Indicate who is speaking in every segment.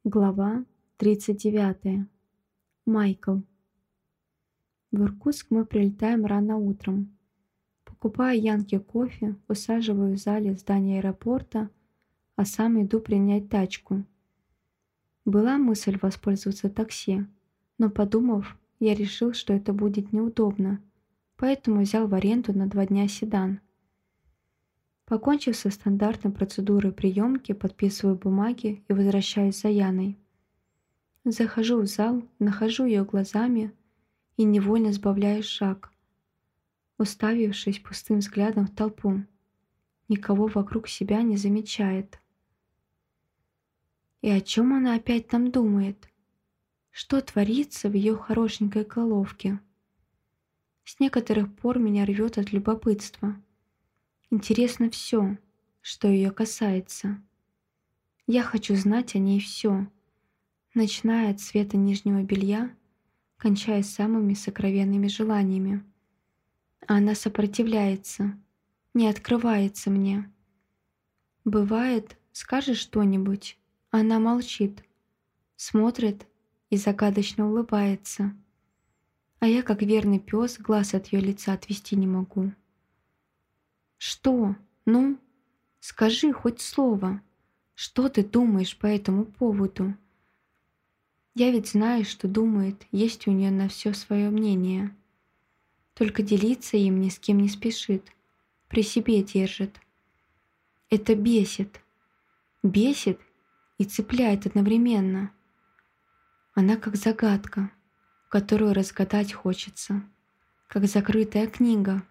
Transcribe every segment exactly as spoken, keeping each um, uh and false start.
Speaker 1: Глава тридцать девятая. Майкл. В Иркутск мы прилетаем рано утром. Покупаю Янке кофе, усаживаю в зале здания аэропорта, а сам иду принять тачку. Была мысль воспользоваться такси, но подумав, я решил, что это будет неудобно, поэтому взял в аренду на два дня седан. Покончив со стандартной процедурой приемки, подписываю бумаги и возвращаюсь за Яной. Захожу в зал, нахожу ее глазами и невольно сбавляю шаг, уставившись пустым взглядом в толпу. Никого вокруг себя не замечает. И о чем она опять там думает? Что творится в ее хорошенькой головке? С некоторых пор меня рвет от любопытства. Интересно все, что ее касается. Я хочу знать о ней все, начиная от цвета нижнего белья, кончая самыми сокровенными желаниями. А она сопротивляется, не открывается мне. Бывает, скажешь что-нибудь, а она молчит, смотрит и загадочно улыбается. А я, как верный пес, глаз от ее лица отвести не могу. «Что? Ну, скажи хоть слово. Что ты думаешь по этому поводу?» Я ведь знаю, что думает, есть у нее на все свое мнение. Только делиться им ни с кем не спешит, при себе держит. Это бесит. Бесит и цепляет одновременно. Она как загадка, которую разгадать хочется, как закрытая книга.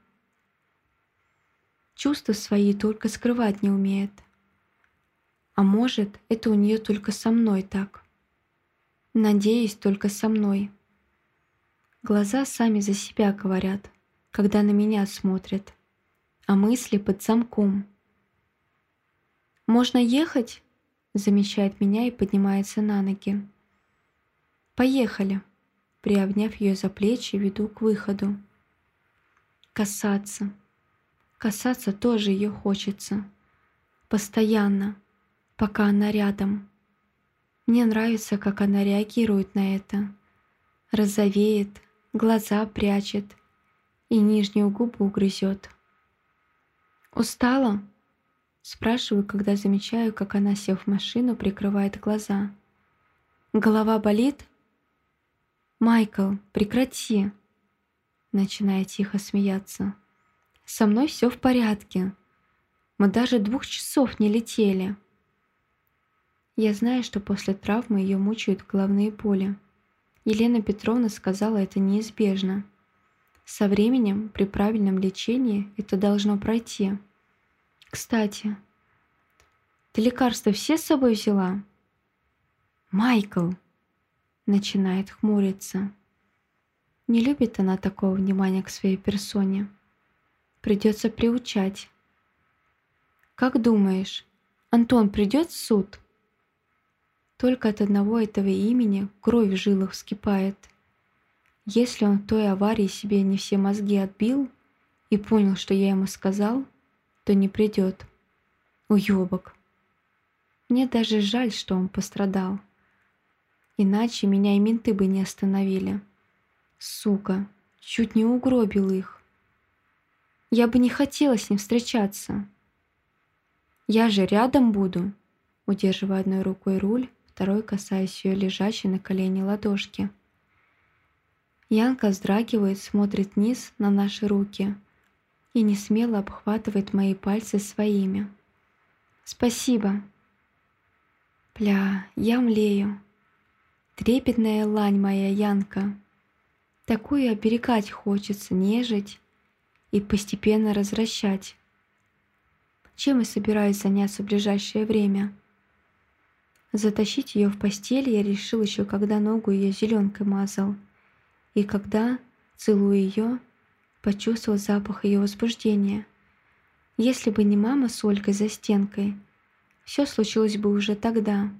Speaker 1: Чувства свои только скрывать не умеет. А может, это у нее только со мной так. Надеюсь, только со мной. Глаза сами за себя говорят, когда на меня смотрят, а мысли под замком. «Можно ехать?» — замечает меня и поднимается на ноги. «Поехали!» — приобняв ее за плечи, веду к выходу. Касаться. Касаться тоже ее хочется. Постоянно, пока она рядом. Мне нравится, как она реагирует на это. Розовеет, глаза прячет и нижнюю губу грызет. «Устала?» — спрашиваю, когда замечаю, как она, сев в машину, прикрывает глаза. «Голова болит?» «Майкл, прекрати!» Начинаю тихо смеяться. «Со мной все в порядке. Мы даже двух часов не летели». Я знаю, что после травмы ее мучают головные боли. Елена Петровна сказала, это неизбежно. Со временем, при правильном лечении, это должно пройти. «Кстати, ты лекарства все с собой взяла?» «Майкл!» — начинает хмуриться. Не любит она такого внимания к своей персоне. Придется приучать. «Как думаешь, Антон придет в суд?» Только от одного этого имени кровь в жилах вскипает. Если он в той аварии себе не все мозги отбил и понял, что я ему сказал, то не придет. Уёбок. Мне даже жаль, что он пострадал. Иначе меня и менты бы не остановили. Сука, чуть не угробил их. Я бы не хотела с ним встречаться. Я же рядом буду, удерживая одной рукой руль, второй касаясь ее лежащей на колене ладошки. Янка вздрагивает, смотрит вниз на наши руки и несмело обхватывает мои пальцы своими. «Спасибо!» Бля, я млею. Трепетная лань моя, Янка. Такую оберегать хочется, нежить и постепенно развращать. Чем я собираюсь заняться в ближайшее время? Затащить ее в постель я решил еще, когда ногу ее зеленкой мазал, и когда, целуя ее, почувствовал запах ее возбуждения. Если бы не мама с Олькой за стенкой, все случилось бы уже тогда.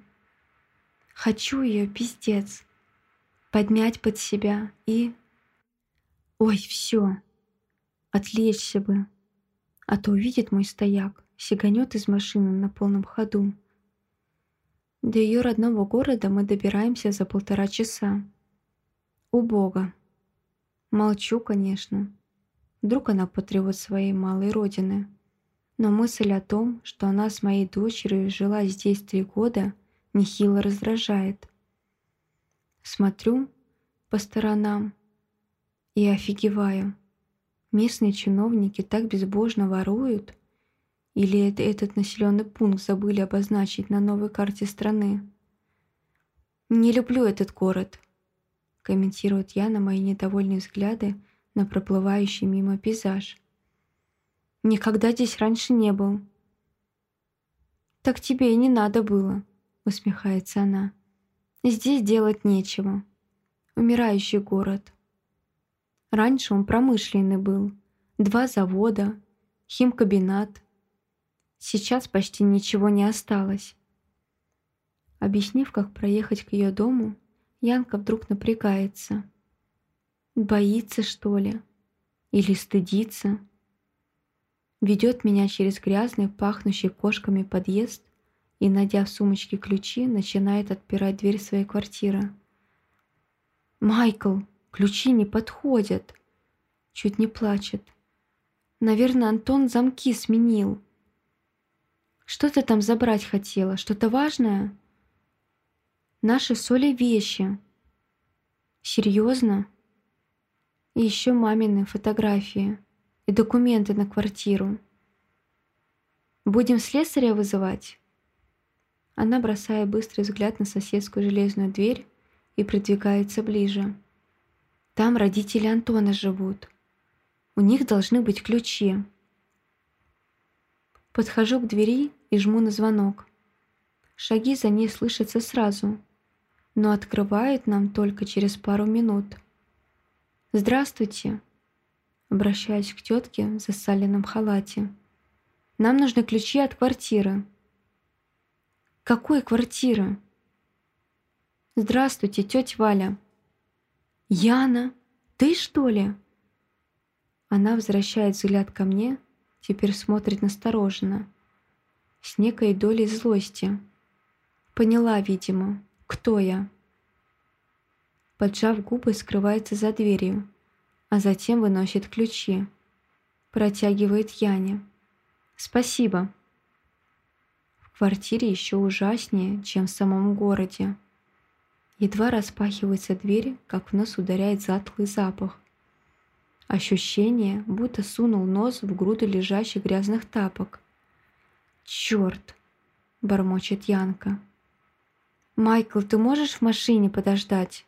Speaker 1: Хочу ее, пиздец, подмять под себя и... Ой, все, отвлечься бы, а то увидит мой стояк, сиганет из машины на полном ходу. До ее родного города мы добираемся за полтора часа. Убого. Молчу, конечно. Вдруг она патриот своей малой родины. Но мысль о том, что она с моей дочерью жила здесь три года, нехило раздражает. Смотрю по сторонам и офигеваю. Местные чиновники так безбожно воруют? Или это этот населенный пункт забыли обозначить на новой карте страны? «Не люблю этот город», — комментирует Яна мои недовольные взгляды на проплывающий мимо пейзаж. «Никогда здесь раньше не был». «Так тебе и не надо было», — усмехается она. «Здесь делать нечего. Умирающий город. Раньше он промышленный был. Два завода, химкомбинат. Сейчас почти ничего не осталось». Объяснив, как проехать к ее дому, Янка вдруг напрягается. Боится, что ли? Или стыдится? Ведет меня через грязный, пахнущий кошками подъезд и, найдя в сумочке ключи, начинает отпирать дверь своей квартиры. «Майкл, ключи не подходят!» Чуть не плачет. «Наверное, Антон замки сменил». «Что ты там забрать хотела? Что-то важное?» «Наши с Олей вещи». «Серьезно?» «И еще мамины фотографии и документы на квартиру. Будем слесаря вызывать?» Она бросает быстрый взгляд на соседскую железную дверь и придвигается ближе. «Там родители Антона живут. У них должны быть ключи». Подхожу к двери и жму на звонок. Шаги за ней слышатся сразу, но открывают нам только через пару минут. «Здравствуйте», — обращаюсь к тетке в засаленном халате. «Нам нужны ключи от квартиры». «Какой квартиры?» «Здравствуйте, тетя Валя». «Яна, ты что ли?» Она возвращает взгляд ко мне, теперь смотрит настороженно, с некой долей злости. Поняла, видимо, кто я. Поджав губы, скрывается за дверью, а затем выносит ключи. Протягивает Яне. «Спасибо». В квартире еще ужаснее, чем в самом городе. Едва распахивается дверь, как в нос ударяет затхлый запах. Ощущение, будто сунул нос в груду лежащих грязных тапок. «Черт!» — бормочет Янка. «Майкл, ты можешь в машине подождать?»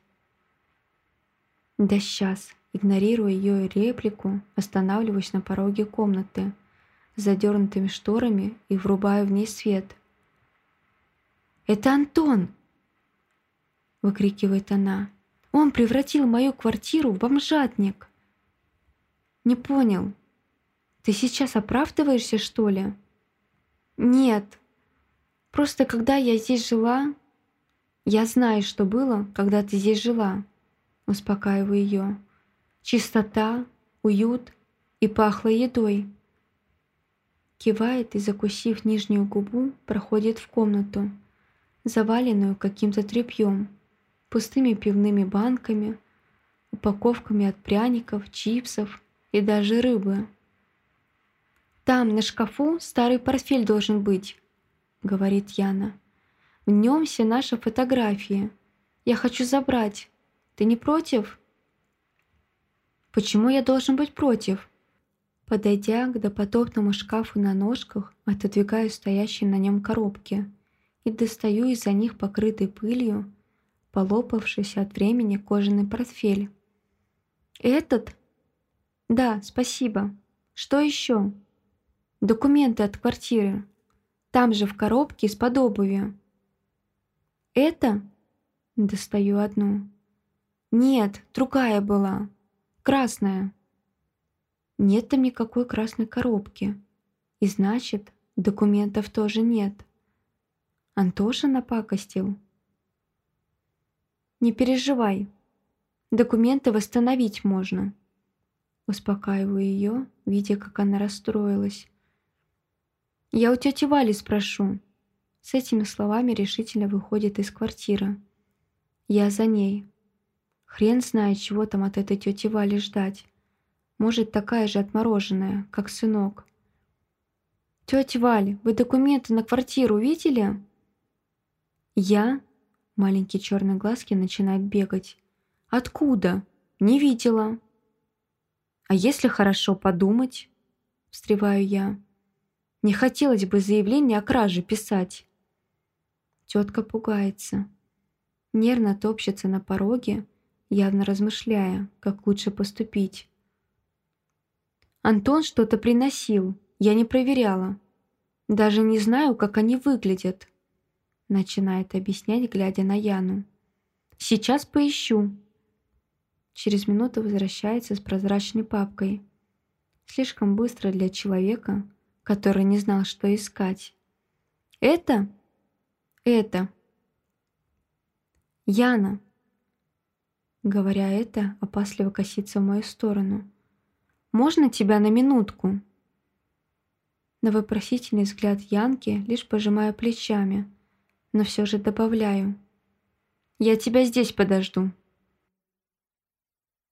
Speaker 1: «Да сейчас», игнорируя ее реплику, останавливаюсь на пороге комнаты с задернутыми шторами и врубаю в ней свет. «Это Антон!» — выкрикивает она. «Он превратил мою квартиру в бомжатник!» «Не понял. Ты сейчас оправдываешься, что ли?» «Нет. Просто когда я здесь жила...» «Я знаю, что было, когда ты здесь жила», — успокаиваю ее. «Чистота, уют и пахло едой». Кивает и, закусив нижнюю губу, проходит в комнату, заваленную каким-то тряпьем, пустыми пивными банками, упаковками от пряников, чипсов и даже рыбы. «Там, на шкафу, старый портфель должен быть», — говорит Яна. «В нем все наши фотографии. Я хочу забрать. Ты не против?» «Почему я должен быть против?» Подойдя к допотопному шкафу на ножках, отодвигаю стоящие на нем коробки и достаю из-за них покрытый пылью, полопавшийся от времени кожаный портфель. «Этот?» «Да, спасибо. Что еще?» «Документы от квартиры. Там же в коробке из-под обуви». «Это?» Достаю одну. «Нет, другая была. Красная». Нет там никакой красной коробки. И значит, документов тоже нет. Антоша напакостил. «Не переживай. Документы восстановить можно». Успокаиваю ее, видя, как она расстроилась. «Я у тети Вали спрошу. С этими словами решительно выходит из квартиры. Я за ней. Хрен знает, чего там от этой тети Вали ждать. Может, такая же отмороженная, как сынок. «Тетя Валь, вы документы на квартиру видели?» «Я?» Маленькие черные глазки начинают бегать. «Откуда? Не видела». «А если хорошо подумать?» Встреваю я. «Не хотелось бы заявление о краже писать». Тетка пугается. Нервно топчется на пороге, явно размышляя, как лучше поступить. «Антон что-то приносил, я не проверяла. Даже не знаю, как они выглядят», начинает объяснять, глядя на Яну. «Сейчас поищу». Через минуту возвращается с прозрачной папкой. Слишком быстро для человека, который не знал, что искать. «Это? Это. Яна». Говоря это, опасливо косится в мою сторону. «Можно тебя на минутку?» На вопросительный взгляд Янки лишь пожимаю плечами, но все же добавляю. «Я тебя здесь подожду».